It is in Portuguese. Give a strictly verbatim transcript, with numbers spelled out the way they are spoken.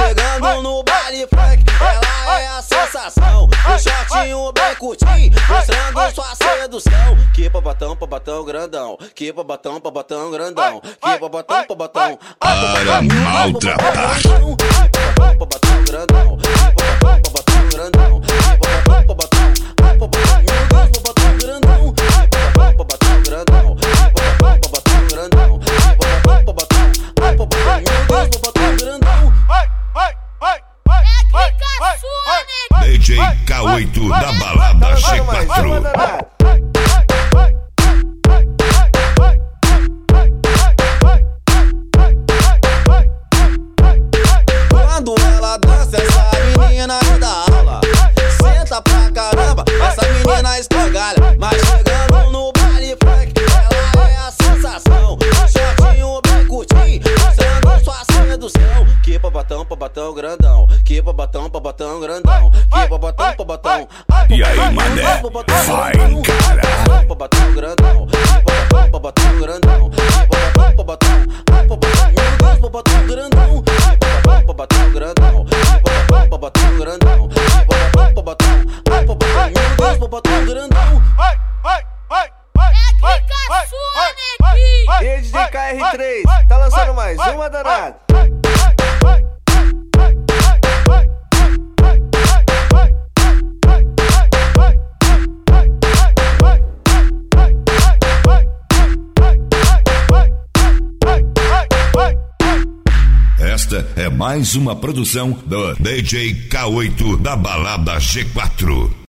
chegando no baile funk, ela é a sensação. O shortinho bem curtinho, mostrando sua sedução. Que babatão, babatão grandão, que babatão, babatão grandão, que babatão, babatão. Para maltratar. Babatão grandão, babatão grandão, babatão, babatão, babatão grandão, babatão grandão, babatão grandão, babatão grandão. D J K oito da balada G quatro. Quando ela dança, essa menina é da aula. Senta pra caramba, essa menina escangalha. Mas chegando no baile funk, ela é a sensação. Um shortinho bem curtinho, mostrando sua sedução. Que babatão, babatão grandão, que babatão, babatão grandão, que babatão, babatão. E aí, mané, vai encarar. Babatão grandão, babatão grandão, babatão, babatão, babatão grandão, babatão grandão, babatão grandão, babatão, babatão grandão. E aí, D J K R três, tá lançando mais uma danada. Esta é mais uma produção do D J K oito da balada G quatro.